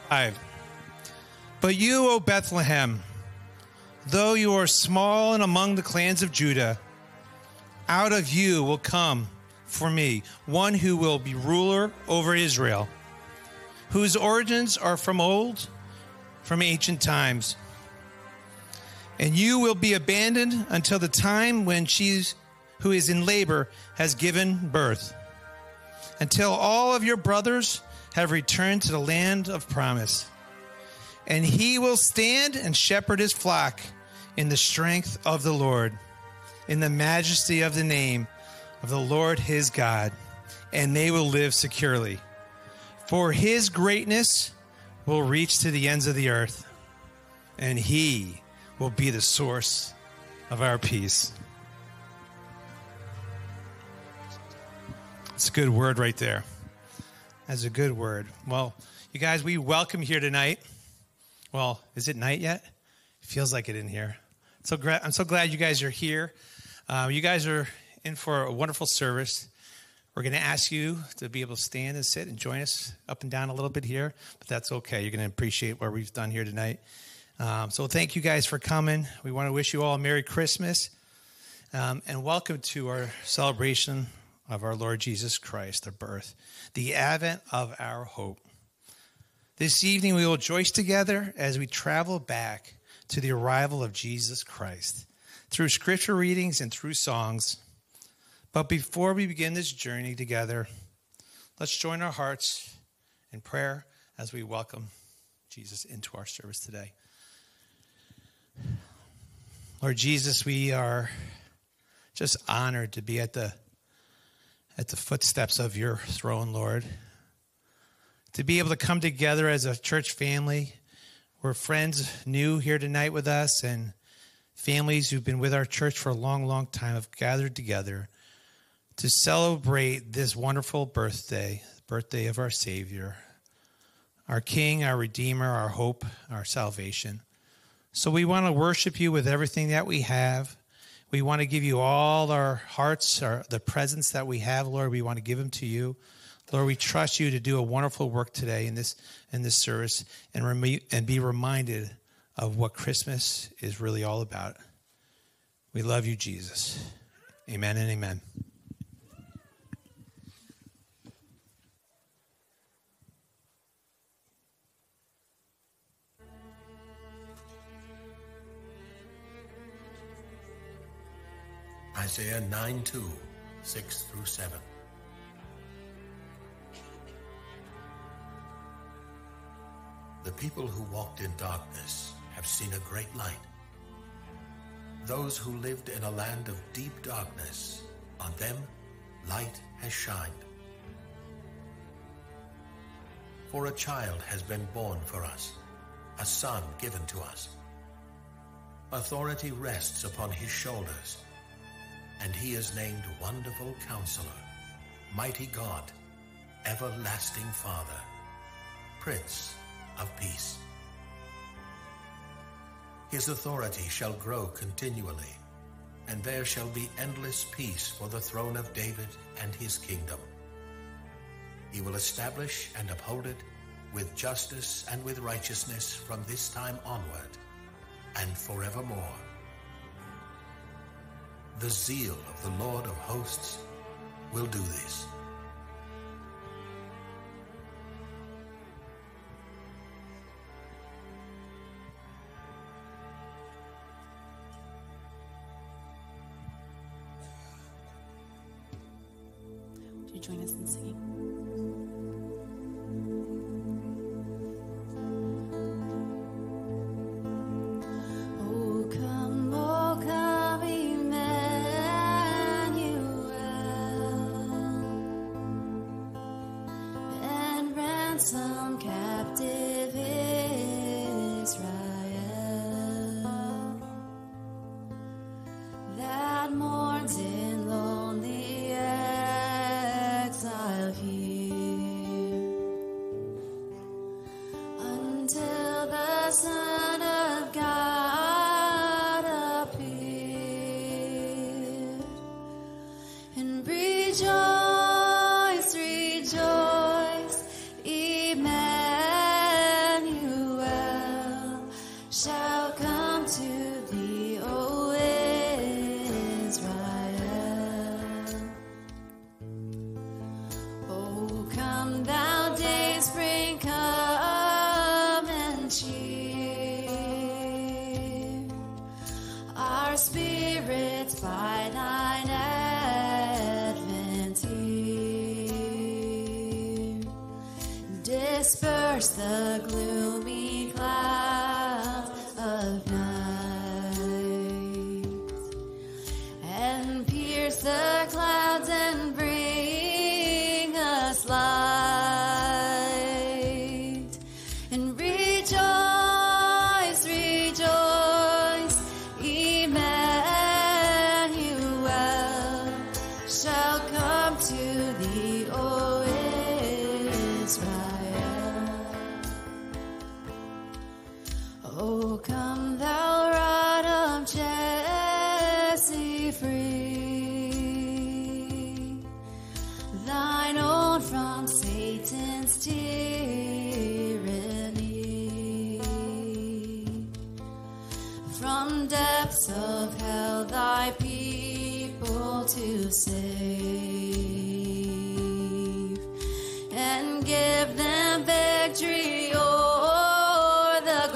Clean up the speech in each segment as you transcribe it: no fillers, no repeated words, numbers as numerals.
But you, O Bethlehem, though you are small and among the clans of Judah, out of you will come for me one who will be ruler over Israel, whose origins are from old, from ancient times. And you will be abandoned until the time when she who is in labor has given birth, until all of your brothers have returned to the land of promise. And he will stand and shepherd his flock in the strength of the Lord, in the majesty of the name of the Lord his God, and they will live securely. For his greatness will reach to the ends of the earth, and he will be the source of our peace. It's a good word right there. That's a good word. Well, you guys, we welcome here tonight. Well, is it night yet? It feels like it in here. I'm so glad you guys are here. You guys are in for a wonderful service. We're going to ask you to be able to stand and sit and join us up and down a little bit here, but that's okay. You're going to appreciate what we've done here tonight. So thank you guys for coming. We want to wish you all a Merry Christmas and welcome to our celebration of our Lord Jesus Christ, the birth, the advent of our hope. This evening we will rejoice together as we travel back to the arrival of Jesus Christ through scripture readings and through songs. But before we begin this journey together, let's join our hearts in prayer as we welcome Jesus into our service today. Lord Jesus, we are just honored to be at the footsteps of your throne, Lord. To be able to come together as a church family. We're friends new here tonight with us, and families who've been with our church for a long, long time have gathered together to celebrate this wonderful birthday of our Savior, our King, our Redeemer, our hope, our salvation. So we want to worship you with everything that we have. We want to give you all our hearts, the presents that we have, Lord. We want to give them to you. Lord, we trust you to do a wonderful work today in this service and be reminded of what Christmas is really all about. We love you, Jesus. Amen and amen. Isaiah 9:2, 6 through 7. The people who walked in darkness have seen a great light. Those who lived in a land of deep darkness, on them light has shined. For a child has been born for us, a son given to us. Authority rests upon his shoulders, and he is named Wonderful Counselor, Mighty God, Everlasting Father, Prince of Peace. His authority shall grow continually, and there shall be endless peace for the throne of David and his kingdom. He will establish and uphold it with justice and with righteousness from this time onward and forevermore. The zeal of the Lord of hosts will do this. Would you join us in singing? Some captive Israel that mourns in lonely exile here until the Son of God appeared. And rejoice, rejoice, Emmanuel, disperse the gloomy clouds of night, and pierce the clouds and bring us light. And rejoice, rejoice, Emmanuel shall come to thee, O Israel. O come, thou rod of Jesse, free thine own from Satan's tyranny. From depths of hell thy people to save, and give them victory o'er the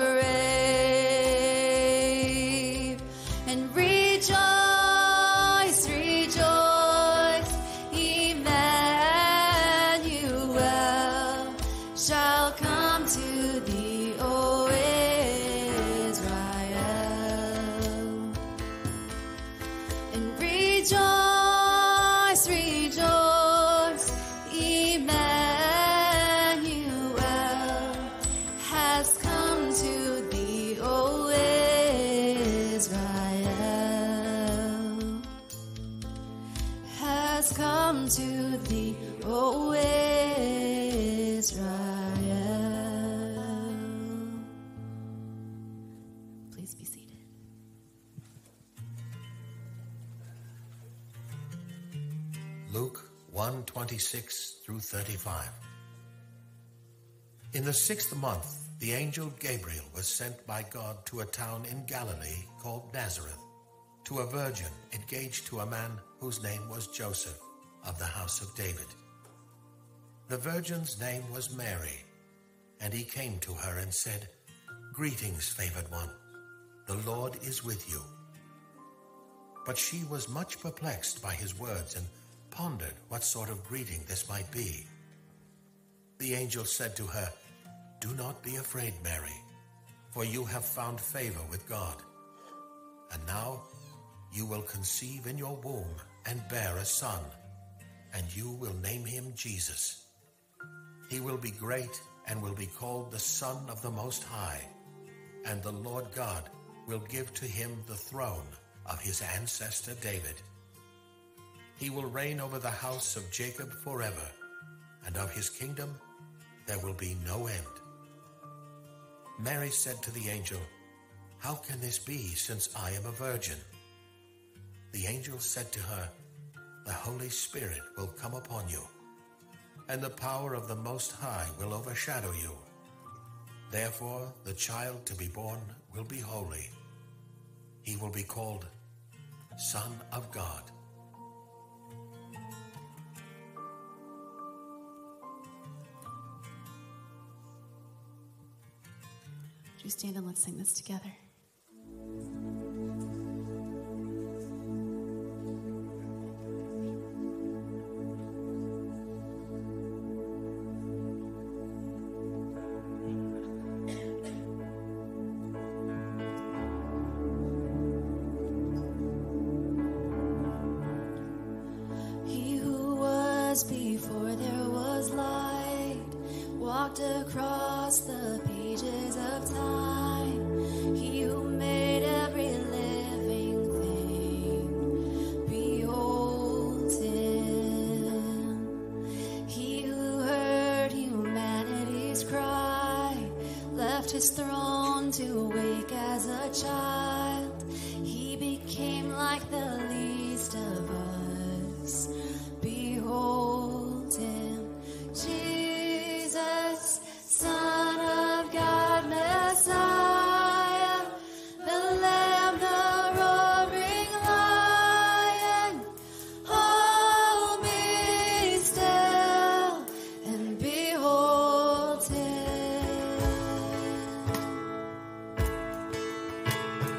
grave. And rejoice, rejoice, Emmanuel shall come to thee, O Israel. And rejoice, rejoice, Emmanuel has come to thee, O Israel. Has come to thee, O Israel. Please be seated. Luke 1:26 through 35. In the 6th month, the angel Gabriel was sent by God to a town in Galilee called Nazareth, to a virgin engaged to a man whose name was Joseph, of the house of David. The virgin's name was Mary, and he came to her and said, "Greetings, favored one, the Lord is with you." But she was much perplexed by his words and pondered what sort of greeting this might be. The angel said to her, "Do not be afraid, Mary, for you have found favor with God. And now you will conceive in your womb and bear a son, and you will name him Jesus. He will be great and will be called the Son of the Most High, and the Lord God will give to him the throne of his ancestor David. He will reign over the house of Jacob forever, and of his kingdom there will be no end." Mary said to the angel, "How can this be, since I am a virgin?" The angel said to her, "The Holy Spirit will come upon you, and the power of the Most High will overshadow you. Therefore the child to be born will be holy. He will be called Son of God." Would you stand and let's sing this together? He who was before there was light walked across the pages of time. He who made every living thing, behold him. He who heard humanity's cry left his throne to wake as a child. He became like the least of us. Behold him, Jesus, Son of God, Messiah, the Lamb, the roaring Lion. Hold me still and behold him.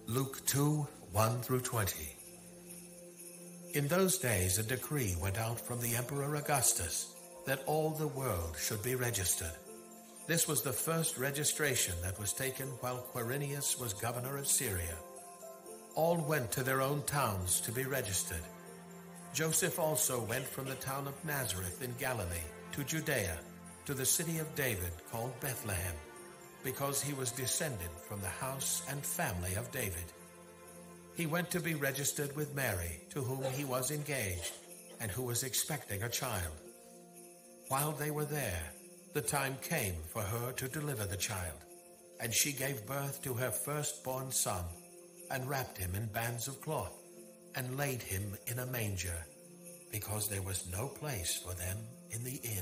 Luke 2, 1 through 20. In those days a decree went out from the Emperor Augustus that all the world should be registered. This was the first registration that was taken while Quirinius was governor of Syria. All went to their own towns to be registered. Joseph also went from the town of Nazareth in Galilee to Judea, to the city of David called Bethlehem, because he was descended from the house and family of David. He went to be registered with Mary, to whom he was engaged, and who was expecting a child. While they were there, the time came for her to deliver the child, and she gave birth to her firstborn son, and wrapped him in bands of cloth, and laid him in a manger, because there was no place for them in the inn.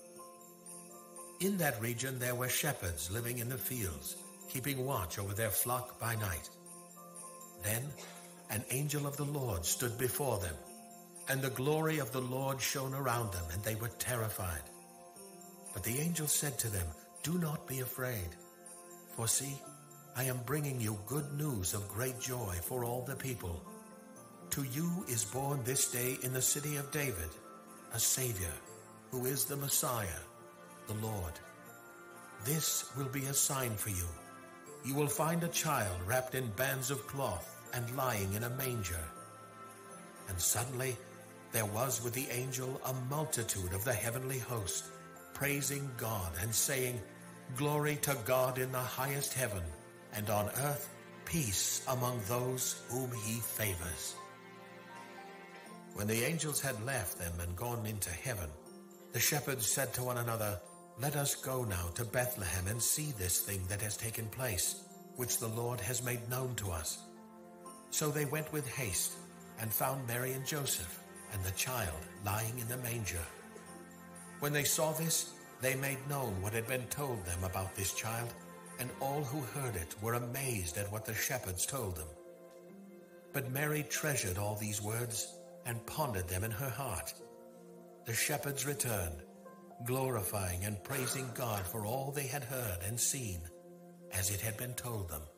In that region there were shepherds living in the fields, keeping watch over their flock by night. Then an angel of the Lord stood before them, and the glory of the Lord shone around them, and they were terrified. But the angel said to them, "Do not be afraid, for see, I am bringing you good news of great joy for all the people. To you is born this day in the city of David a Savior, who is the Messiah, the Lord. This will be a sign for you. You will find a child wrapped in bands of cloth and lying in a manger." And suddenly there was with the angel a multitude of the heavenly host, praising God and saying, "Glory to God in the highest heaven, and on earth peace among those whom he favors." When the angels had left them and gone into heaven, the shepherds said to one another, "Let us go now to Bethlehem and see this thing that has taken place, which the Lord has made known to us." So they went with haste and found Mary and Joseph and the child lying in the manger. When they saw this, they made known what had been told them about this child, and all who heard it were amazed at what the shepherds told them. But Mary treasured all these words and pondered them in her heart. The shepherds returned, glorifying and praising God for all they had heard and seen, as it had been told them.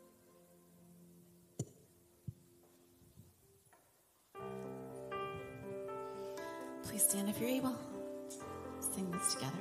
Please stand if you're able. Sing this together.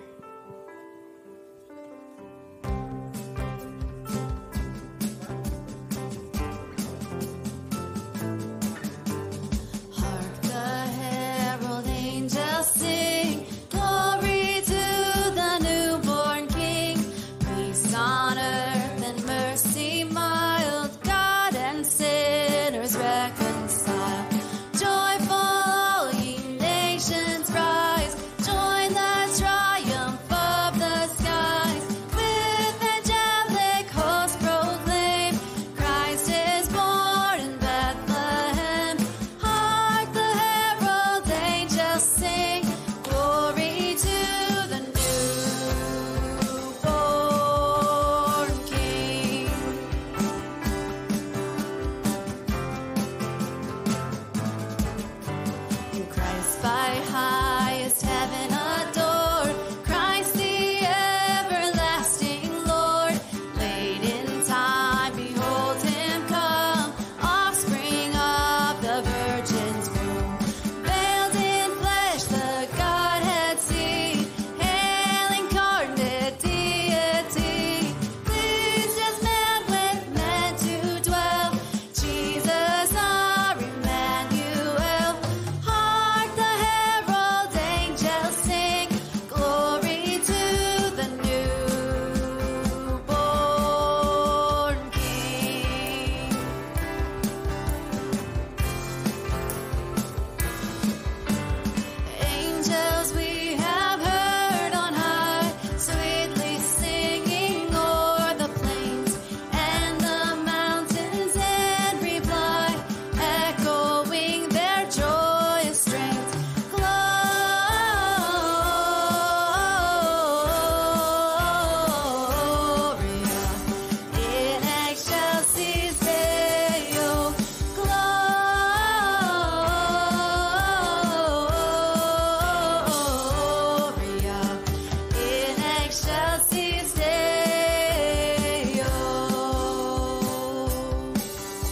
Hark the herald angels sing, glory to the newborn King. Peace on earth and mercy mild, God and sinners reconciled. Joyful all ye nations rise, join the triumph of the skies. With angelic hosts proclaim, Christ is born in Bethlehem. Hark the herald angels sing, glory to the newborn King. In Christ by highest heaven adored, Christ the everlasting Lord. Late in time, behold him come, offspring of the Virgin's womb. Veiled in flesh, the Godhead see, hail incarnate deity. Pleased as man with men to dwell, Jesus our Emmanuel. Hark the herald angels sing, glory to the newborn King. Angels we have heard on high, sweetly singing o'er the plains and the mountains in reply, echoing their joyous strains. Gloria in excelsis Deo. Gloria in excelsis Deo.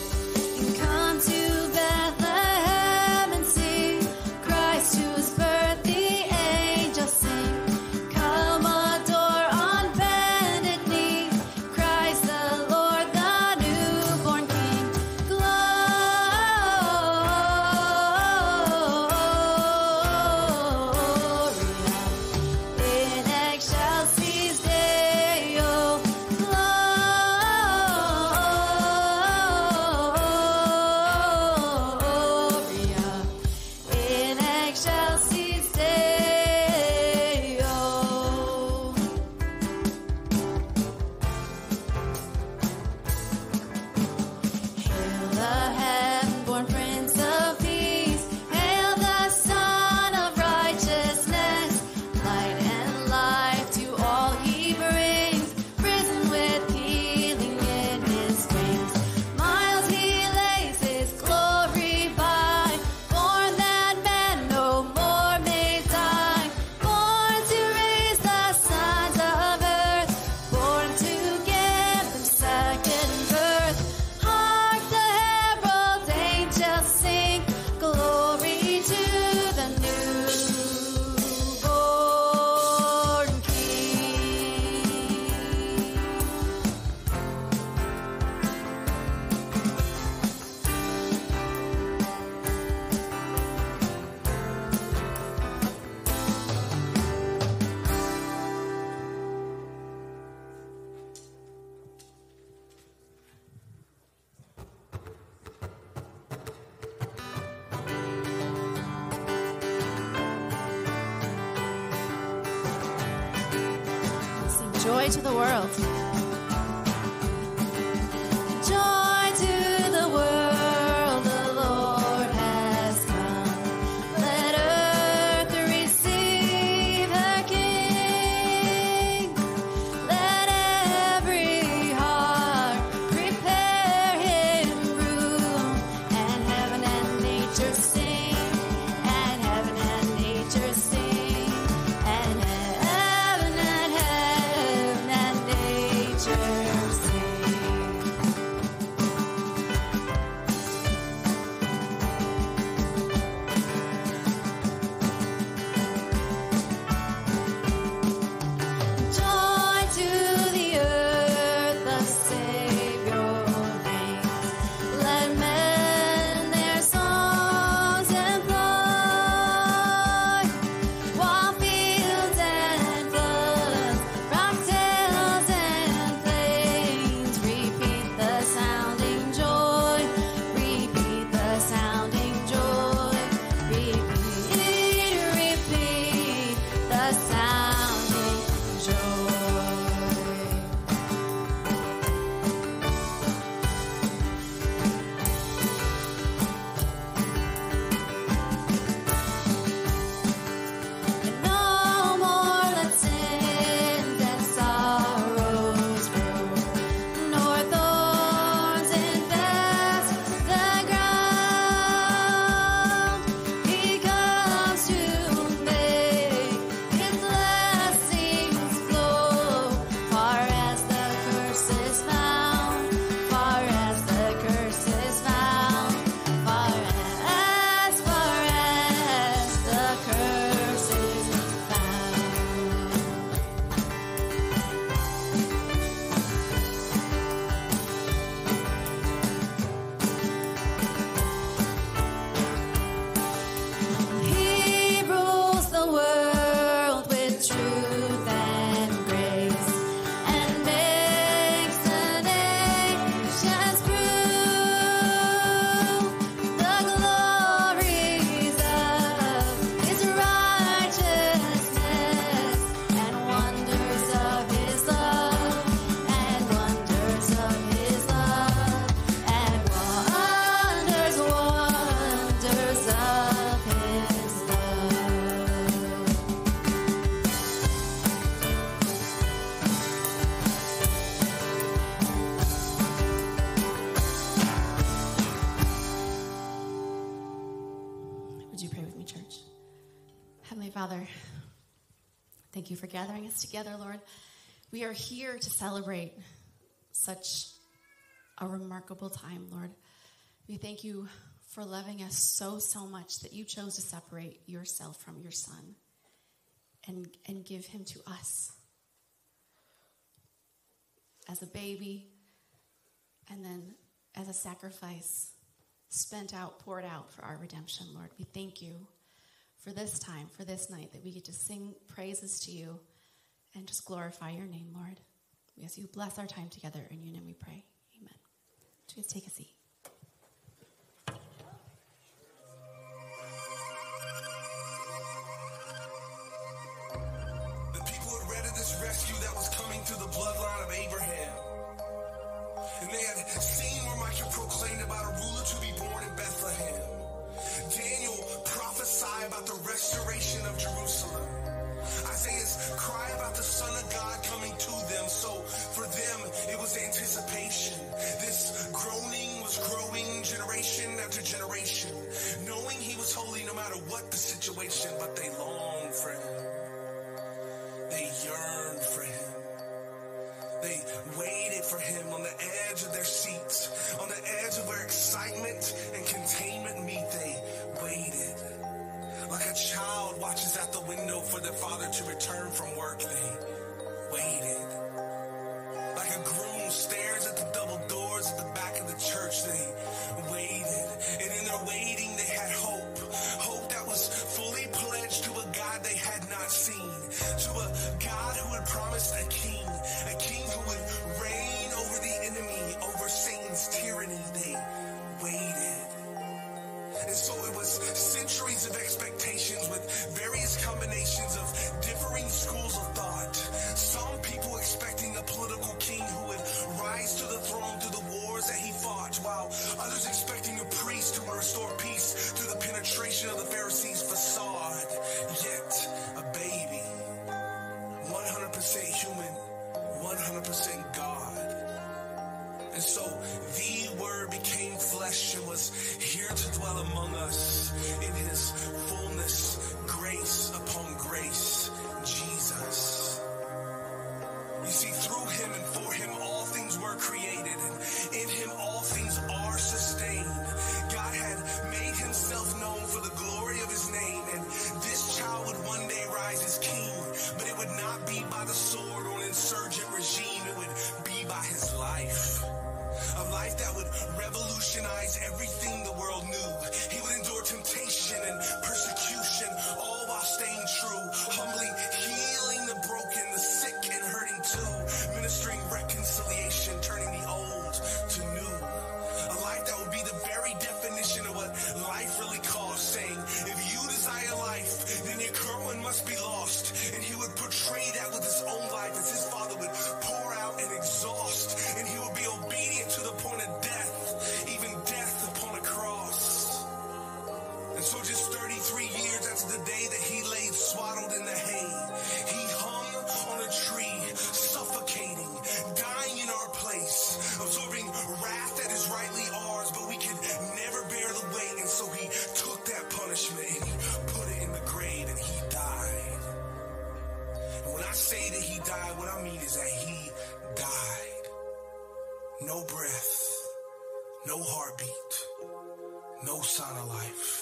Joy to the world. Joy to the world, the Lord has come. Let earth receive her King. Let every heart prepare him room. And heaven and nature sing. And heaven and nature sing. And heaven and nature sing. Joy to the earth, the Savior reigns. Let men their songs employ, while fields and floods, rocktails and plains repeat the sounding joy. Repeat the sounding joy. Repeat the sounding joy. And no more let sins and sorrows grow, nor thorns infest the ground. He comes to make his blessings flow, far as the curse is found, far as the curse is found, far as the curse is found. He rules the world with truth and grace, and makes the nations prove the glories of his righteousness, and wonders of his love, and wonders of his love, and wonders of his love. Would you pray with me, church? Heavenly Father, thank you for gathering us together, Lord. We are here to celebrate such a remarkable time, Lord. We thank you for loving us so much that you chose to separate yourself from your Son and give him to us as a baby, and then as a sacrifice spent out, poured out for our redemption, Lord. We thank you for this time, for this night, that we get to sing praises to you and just glorify your name, Lord. We ask you bless our time together. In your name we pray. Amen. Please take a seat. The people had read of this rescue that was coming through the bloodline of Abraham. And they had seen where Micah proclaimed about a ruler to be born in Bethlehem. Daniel prophesied about the restoration of Jerusalem. Isaiah's cry about the Son of God coming to them. So for them, it was anticipation. This groaning was growing generation after generation, knowing he was holy no matter what the situation, but they longed for him. They yearned for him. They waited for him on the edge of their seats, on the edge of where excitement and containment meet. They waited like a child watches at the flesh and was here to dwell among us in his fullness, grace upon grace, Jesus. You see, through him and for him all things were created, and in him all things are sustained. God had made himself known for the glory of his name, and this child would one day rise as king, but it would not be by the sword or an insurgent regime. It would be by his life. A life that would revolutionize everything the world knew. He would endure temptation and persecution, all while staying true, humbly healing the broken, the sick and hurting too, ministering reconciliation, turning the old to new. A life that would be the very definition of what life really costs, saying, if you desire life, then your current one must be lost. And he would portray that with his own life as his Father would pour out and exhaust, and he would be obedient to the point of death, even death upon a cross. And so just 33 years after the day that he laid swaddled in the hay, he hung on a tree, suffocating, dying in our place, absorbing wrath that is rightly ours, but we could never bear the weight. And so he took that punishment and he put it in the grave, and he died. And when I say that he died, what I mean is that he died. No breath, no heartbeat, no sign of life.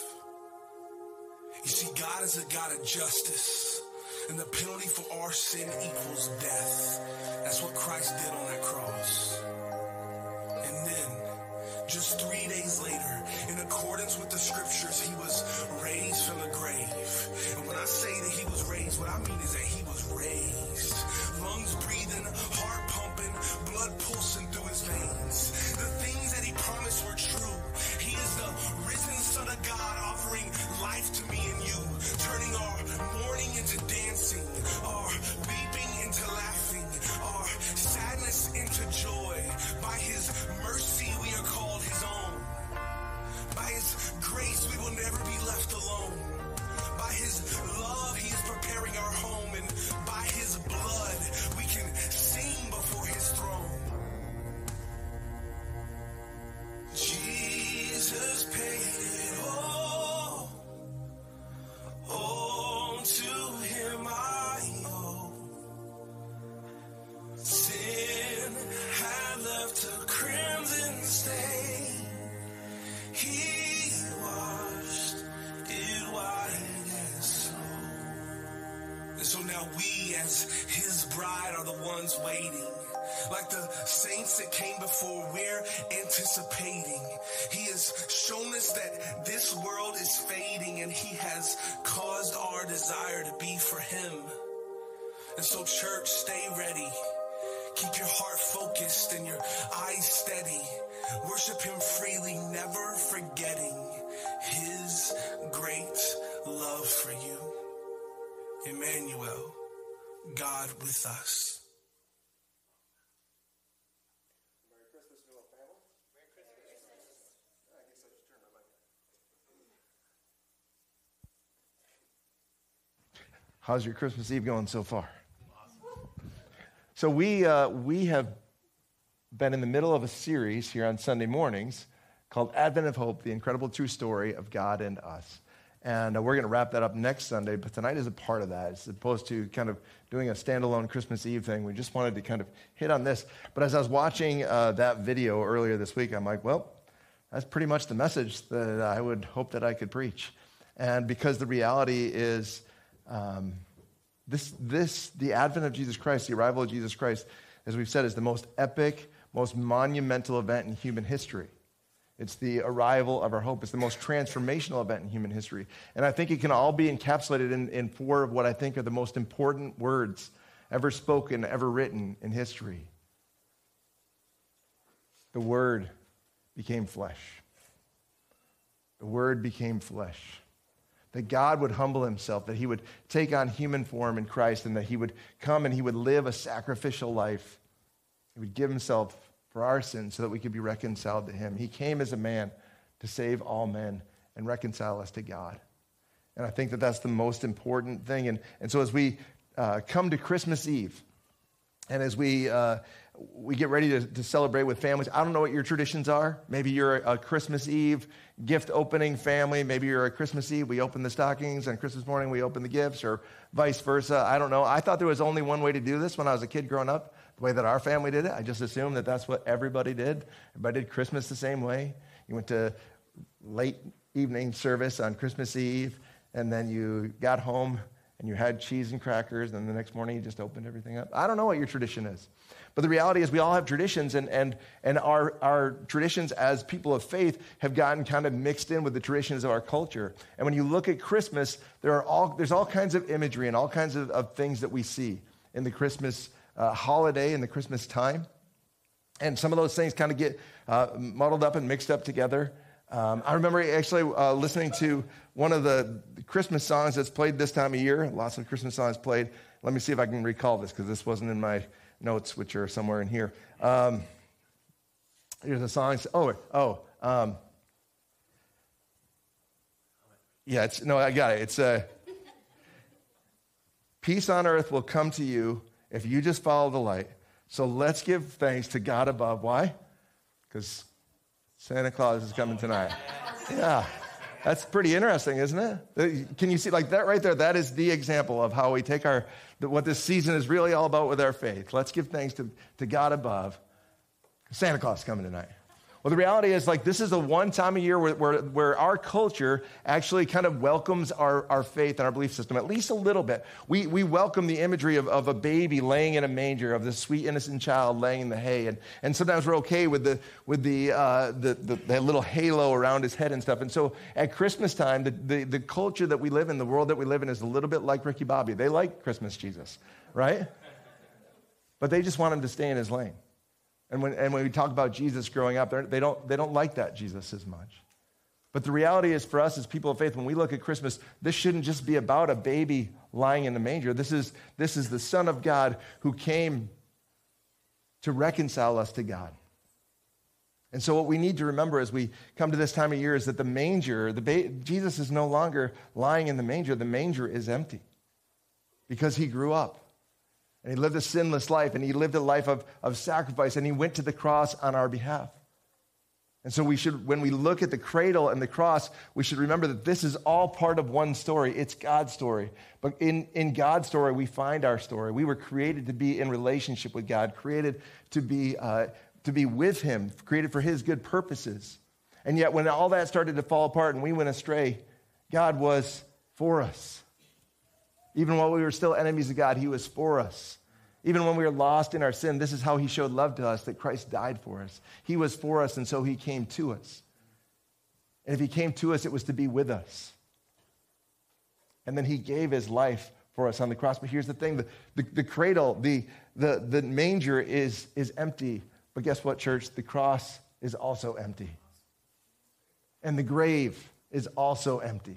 You see, God is a God of justice, and the penalty for our sin equals death. That's what Christ did on that cross. And then, just 3 days later, in accordance with the scriptures, he was raised from the grave. And when I say that he was raised, what I mean is that he was raised. Lungs breathing, heart pumping, blood pulsing through his veins. The things that he promised were true. He is the risen Son of God, offering life to me and you, turning our mourning into dancing, our weeping into laughing, our sadness into joy. By his mercy we are called his own. By his grace we will never be left alone. By his love he is preparing our home, and by his blood we can sing before his throne. Jesus paid it all. Oh, to him I owe. Sin had left a crimson stain. He washed it white as snow. And so now we as his bride are the ones waiting. Like the saints that came before, we're anticipating. He has shown us that this world is fading, and he has caused our desire to be for him. And so, church, stay ready. Keep your heart focused and your eyes steady. Worship him freely, never forgetting his great love for you. Emmanuel, God with us. How's your Christmas Eve going so far? So we have been in the middle of a series here on Sunday mornings called Advent of Hope, the incredible true story of God and us. And we're going to wrap that up next Sunday, but tonight is a part of that. As opposed to kind of doing a standalone Christmas Eve thing, we just wanted to kind of hit on this. But as I was watching that video earlier this week, I'm like, well, that's pretty much the message that I would hope that I could preach. And because the reality is the advent of Jesus Christ, the arrival of Jesus Christ, as we've said, is the most epic, most monumental event in human history. It's the arrival of our hope. It's the most transformational event in human history. And I think it can all be encapsulated in four of what I think are the most important words ever spoken, ever written in history. The Word became flesh. The Word became flesh. That God would humble himself, that he would take on human form in Christ, and that he would come and he would live a sacrificial life. He would give himself for our sins so that we could be reconciled to him. He came as a man to save all men and reconcile us to God. And I think that that's the most important thing. And so as we come to Christmas Eve, And as we get ready to celebrate with families, I don't know what your traditions are. Maybe you're a Christmas Eve gift opening family. Maybe you're a Christmas Eve, we open the stockings, and Christmas morning we open the gifts, or vice versa. I don't know. I thought there was only one way to do this when I was a kid growing up, the way that our family did it. I just assumed that that's what everybody did. Everybody did Christmas the same way. You went to late evening service on Christmas Eve, and then you got home and you had cheese and crackers, and the next morning you just opened everything up. I don't know what your tradition is. But the reality is we all have traditions, and our traditions as people of faith have gotten kind of mixed in with the traditions of our culture. And when you look at Christmas, there's all kinds of imagery and all kinds of things that we see in the Christmas holiday and the Christmas time. And some of those things kind of get muddled up and mixed up together. I remember actually listening to one of the Christmas songs that's played this time of year. Lots of Christmas songs played. Let me see if I can recall this, because this wasn't in my notes, which are somewhere in here. Here's a song. I got it. It's peace on earth will come to you if you just follow the light. So let's give thanks to God above. Why? Because Santa Claus is coming tonight. Yeah, that's pretty interesting, isn't it? Can you see, like that right there? That is the example of how we take what this season is really all about with our faith. Let's give thanks to God above. Santa Claus is coming tonight. Well, the reality is, like, this is the one time of year where our culture actually kind of welcomes our faith and our belief system, at least a little bit. We welcome the imagery of a baby laying in a manger, of this sweet, innocent child laying in the hay. And sometimes we're okay with the little halo around his head and stuff. And so at Christmas time, the culture that we live in, the world that we live in, is a little bit like Ricky Bobby. They like Christmas Jesus, right? But they just want him to stay in his lane. And when we talk about Jesus growing up, they don't like that Jesus as much. But the reality is, for us as people of faith, when we look at Christmas, this shouldn't just be about a baby lying in the manger. This is the Son of God who came to reconcile us to God. And so what we need to remember as we come to this time of year is that the manger, Jesus is no longer lying in the manger. The manger is empty because he grew up. And he lived a sinless life, and he lived a life of sacrifice, and he went to the cross on our behalf. And so when we look at the cradle and the cross, we should remember that this is all part of one story. It's God's story. But in God's story, we find our story. We were created to be in relationship with God, created to be with him, created for his good purposes. And yet when all that started to fall apart and we went astray, God was for us. Even while we were still enemies of God, he was for us. Even when we were lost in our sin, this is how he showed love to us, that Christ died for us. He was for us, and so he came to us. And if he came to us, it was to be with us. And then he gave his life for us on the cross. But here's the thing, the cradle, the manger is empty. But guess what, church? The cross is also empty. And the grave is also empty.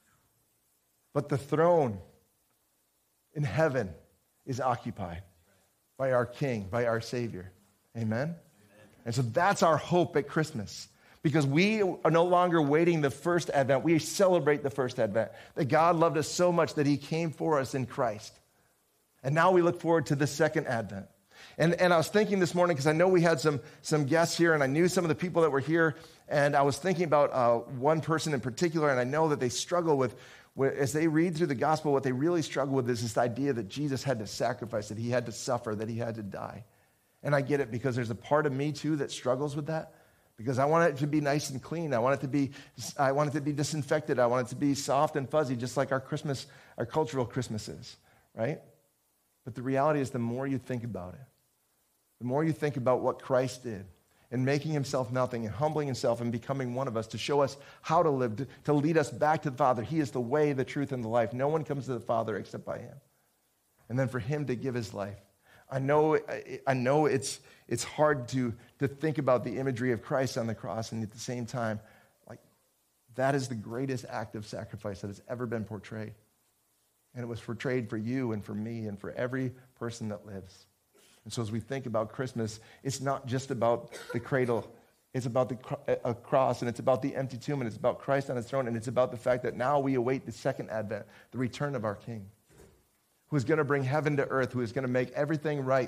But the throne in heaven is occupied by our King, by our Savior. Amen? And so that's our hope at Christmas. Because we are no longer waiting the first Advent. We celebrate the first Advent. That God loved us so much that he came for us in Christ. And now we look forward to the second Advent. And I was thinking this morning, because I know we had some guests here, and I knew some of the people that were here, and I was thinking about one person in particular, and I know that they struggle with, as they read through the gospel, what they really struggle with is this idea that Jesus had to sacrifice, that he had to suffer, that he had to die. And I get it, because there's a part of me too that struggles with that, because I want it to be nice and clean. I want it to be disinfected. I want it to be soft and fuzzy, just like our cultural Christmas is, right? But the reality is, the more you think about it, the more you think about what Christ did, and making himself nothing and humbling himself and becoming one of us to show us how to live, to lead us back to the Father. He is the way, the truth, and the life. No one comes to the Father except by him. And then for him to give his life. I know it's hard to think about the imagery of Christ on the cross, and at the same time, like, that is the greatest act of sacrifice that has ever been portrayed. And it was portrayed for you and for me and for every person that lives. And so as we think about Christmas, it's not just about the cradle. It's about a cross, and it's about the empty tomb, and it's about Christ on his throne, and it's about the fact that now we await the second Advent, the return of our King, who is going to bring heaven to earth, who is going to make everything right,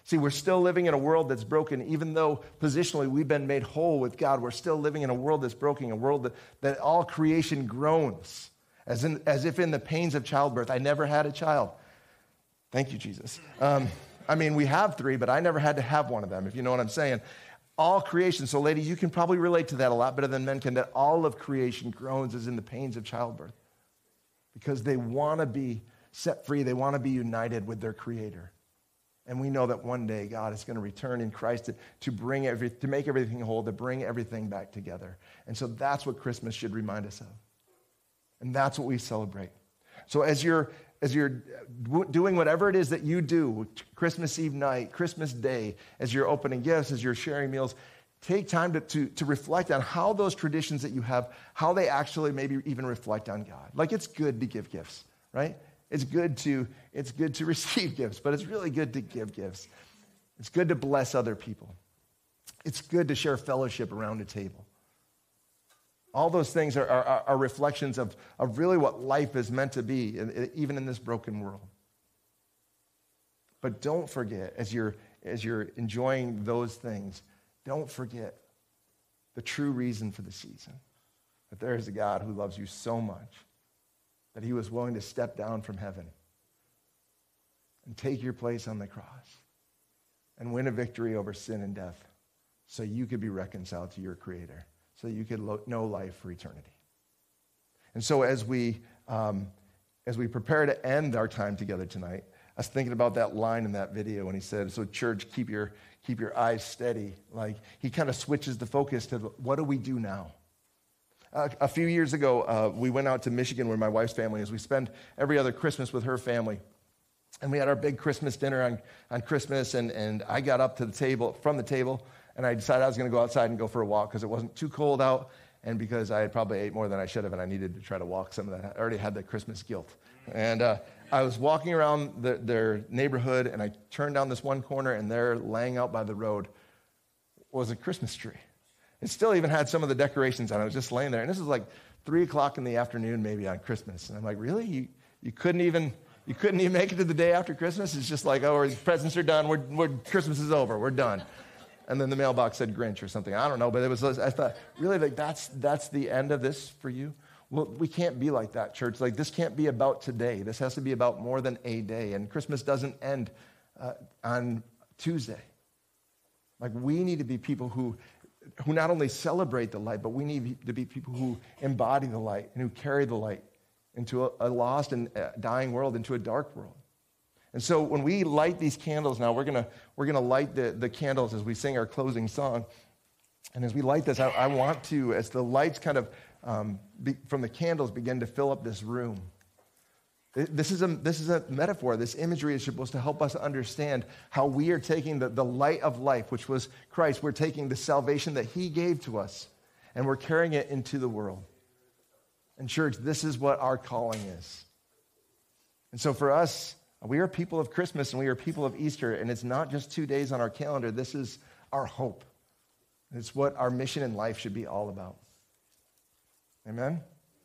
See, we're still living in a world that's broken, even though positionally we've been made whole with God. We're still living in a world that's broken, a world that all creation groans, as if in the pains of childbirth. I never had a child. Thank you, Jesus. We have 3, but I never had to have one of them, if you know what I'm saying. All creation, so lady, you can probably relate to that a lot better than men can, that all of creation groans as in the pains of childbirth because they want to be set free. They want to be united with their Creator. And we know that one day God is going to return in Christ to make everything whole, to bring everything back together. And so that's what Christmas should remind us of. And that's what we celebrate. So as you're doing whatever it is that you do, Christmas Eve night, Christmas Day, as you're opening gifts, as you're sharing meals, take time to reflect on how those traditions that you have, how they actually maybe even reflect on God. Like, it's good to give gifts, right? It's good to receive gifts, but it's really good to give gifts. It's good to bless other people. It's good to share fellowship around a table. All those things are reflections of really what life is meant to be, even in this broken world. But don't forget, as you're enjoying those things, don't forget the true reason for the season. That there is a God who loves you so much that he was willing to step down from heaven and take your place on the cross and win a victory over sin and death so you could be reconciled to your Creator, so you could know life for eternity. And so as we prepare to end our time together tonight, I was thinking about that line in that video when he said, so church, keep your eyes steady. Like, he kind of switches the focus to what do we do now? A few years ago, we went out to Michigan where my wife's family is. We spend every other Christmas with her family. And we had our big Christmas dinner on Christmas, and I got up from the table, and I decided I was going to go outside and go for a walk because it wasn't too cold out, and because I had probably ate more than I should have, and I needed to try to walk some of that. I already had that Christmas guilt. And I was walking around their neighborhood, and I turned down this one corner, and there, laying out by the road, was a Christmas tree. It still even had some of the decorations on it. I was just laying there. And this was like 3 o'clock in the afternoon, maybe on Christmas. And I'm like, really? You couldn't even make it to the day after Christmas? It's just like, oh, our presents are done. Christmas is over. We're done. And then the mailbox said Grinch or something. I don't know. But I thought, really, like that's the end of this for you? Well, we can't be like that, church. Like, this can't be about today. This has to be about more than a day. And Christmas doesn't end on Tuesday. Like, we need to be people who not only celebrate the light, but we need to be people who embody the light and who carry the light into a lost and dying world, into a dark world. And so when we light these candles now, we're gonna light the candles as we sing our closing song. And as we light this, I want to, as the lights kind of from the candles begin to fill up this room. This is a metaphor. This imagery is supposed to help us understand how we are taking the light of life, which was Christ. We're taking the salvation that he gave to us, and we're carrying it into the world. And church, this is what our calling is. And so for us, we are people of Christmas and we are people of Easter, and it's not just 2 days on our calendar. This is our hope. It's what our mission in life should be all about. Amen?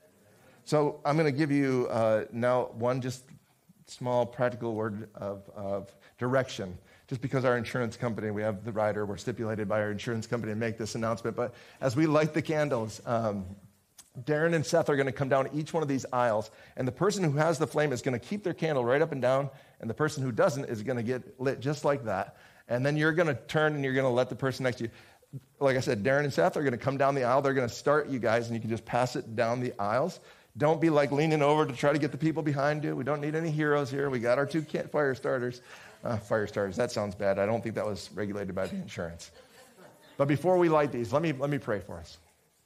So I'm going to give you now one just small practical word of direction. Just because our insurance company, we have the rider, we're stipulated by our insurance company to make this announcement. But as we light the candles, Darren and Seth are going to come down each one of these aisles, and the person who has the flame is going to keep their candle right up and down, and the person who doesn't is going to get lit just like that. And then you're going to turn and you're going to let the person next to you. Like I said, Darren and Seth are going to come down the aisle. They're going to start you guys, and you can just pass it down the aisles. Don't be like leaning over to try to get the people behind you. We don't need any heroes here. We got our 2 fire starters. Fire starters, that sounds bad. I don't think that was regulated by the insurance. But before we light these, let me pray for us.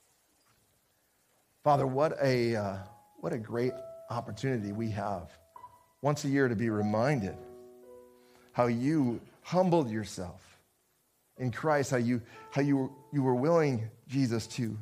Father, what a great opportunity we have once a year to be reminded how you humbled yourself in Christ, how you were willing, Jesus, to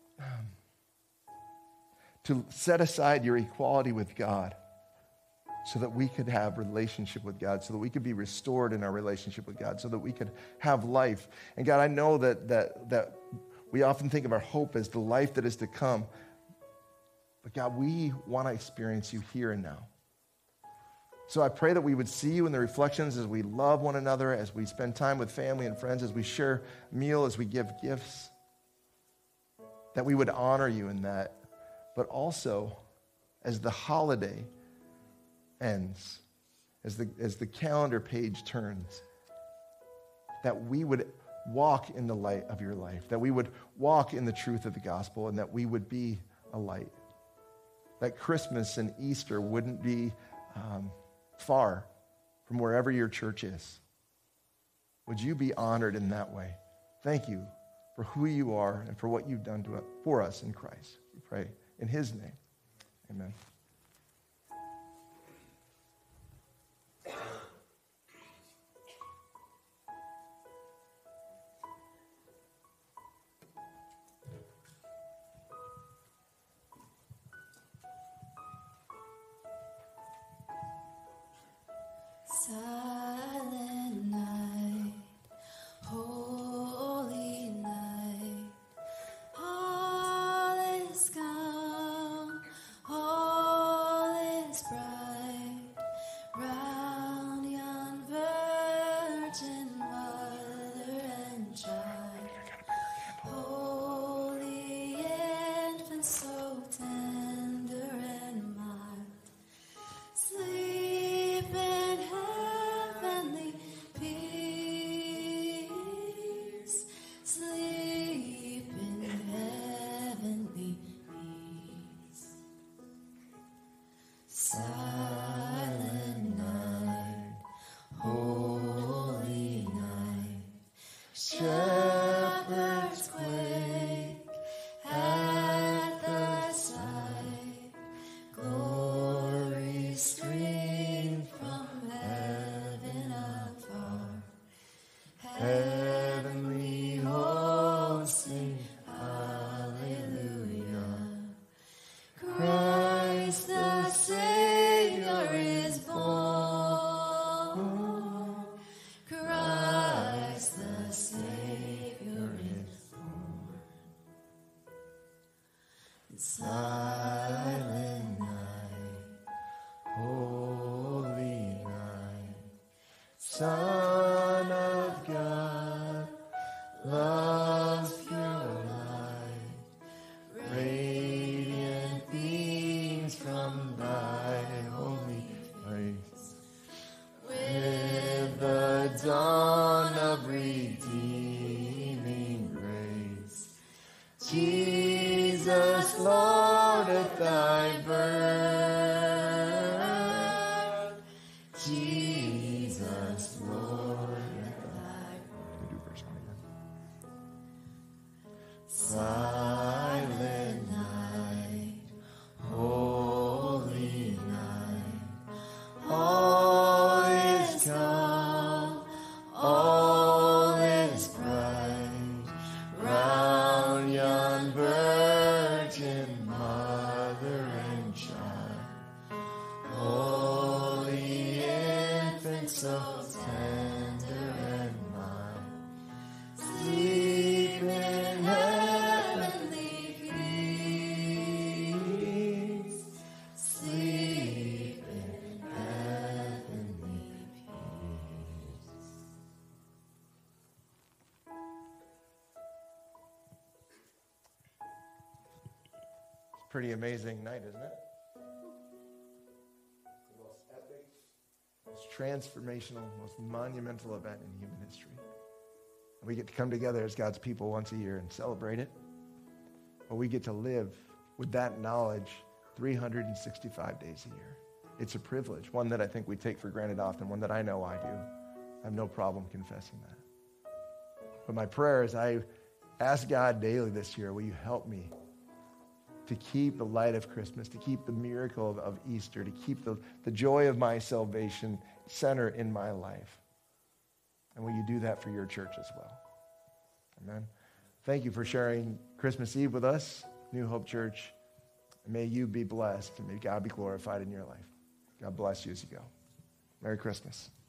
set aside your equality with God so that we could have relationship with God, so that we could be restored in our relationship with God, so that we could have life. And God, I know that we often think of our hope as the life that is to come. But God, we want to experience you here and now. So I pray that we would see you in the reflections as we love one another, as we spend time with family and friends, as we share a meal, as we give gifts, that we would honor you in that. But also, as the holiday ends, as the calendar page turns, that we would walk in the light of your life, that we would walk in the truth of the gospel, and that we would be a light. That Christmas and Easter wouldn't be far from wherever your church is. Would you be honored in that way? Thank you for who you are and for what you've done for us in Christ. We pray in his name. Amen. Silent night, holy night, all is calm, all is bright, round yon virgin mother and child, holy infant so tender and mild, sleep in heavenly peace, sleep in heavenly peace. Silent night, holy night, shepherds quake at the sight, glory stream from heaven afar, heavenly hosts sing hallelujah. Christ the Savior is born. Christ the Savior is born. Silent night, holy night, Son of God, love's pure light, radiant beams from thy holy face, with the dawn of redeeming grace. Jesus, Lord, at thy birth, Jesus, Lord, at thy birth. Silent night, holy night, all is calm, all is bright, round yon virgin mother and child, holy infant so tender and mild, sleep in heavenly peace, sleep in heavenly peace. Pretty amazing night, isn't it? The most epic, most transformational, most monumental event in human history. And we get to come together as God's people once a year and celebrate it. But we get to live with that knowledge 365 days a year. It's a privilege, one that I think we take for granted often, one that I know I do. I have no problem confessing that. But my prayer is I ask God daily this year, will you help me to keep the light of Christmas, to keep the miracle of Easter, to keep the joy of my salvation center in my life. And will you do that for your church as well? Amen. Thank you for sharing Christmas Eve with us, New Hope Church. And may you be blessed and may God be glorified in your life. God bless you as you go. Merry Christmas.